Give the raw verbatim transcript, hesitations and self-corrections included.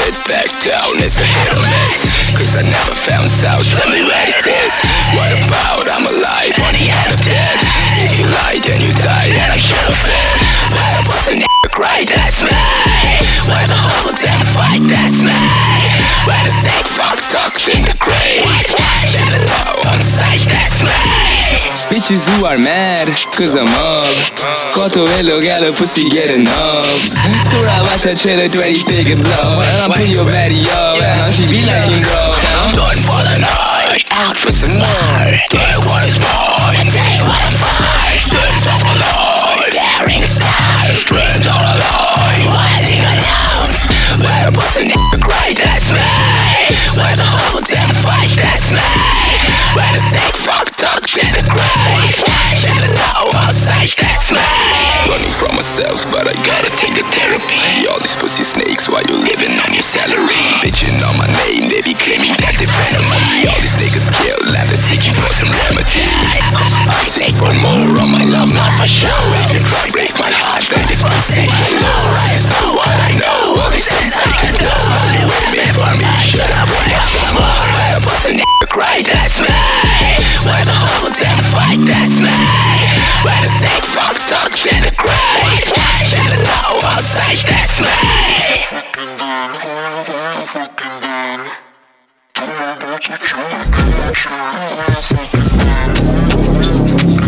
it back down, it's a hit or miss. Cause I never found out, tell me what it is. What about, I'm alive on the end of death. If you lie then you die and I should have fed. Why the pussy nigga cry, that's me. Why the whole damn fight, that's me. Why the sick fuck tucked in the grave. Live low on sight, that's me. Bitches who are mad, cause I'm up. Caught a hello, got a pussy get enough. Pour I watch a trailer twenty take a blow. And I put your baddie up, and now she be like him bro. I'm done for the night, out for some more. Day one is mine, day one I'm fine. Sins of my life, daring style. Dreams all alone, wilding alone. Where the pussy nigga cry, that's me. Where the whole damn fight, that's me. Where the sick fuck tucked in the grave. Living low outside, that's me. Running from myself, but I gotta take the therapy. All these pussy snakes while you living on your salary. Bitching on my name, they be claiming that they venom me. All these niggas kill and they're seeking for some remedy. I say for more on my love, not for show. If you try break my heart, then this pussy below. I just know what I know, all these things I can do. Only way me for me, shut up when I some more. Where the pussy nigga cry, that's me. Where the whole damn fight, that's me. Where the sick fuck tucked in the grave. Living low outside, that's me. Fucking down, fucking down. Don't know what you're trying to do, fucking down.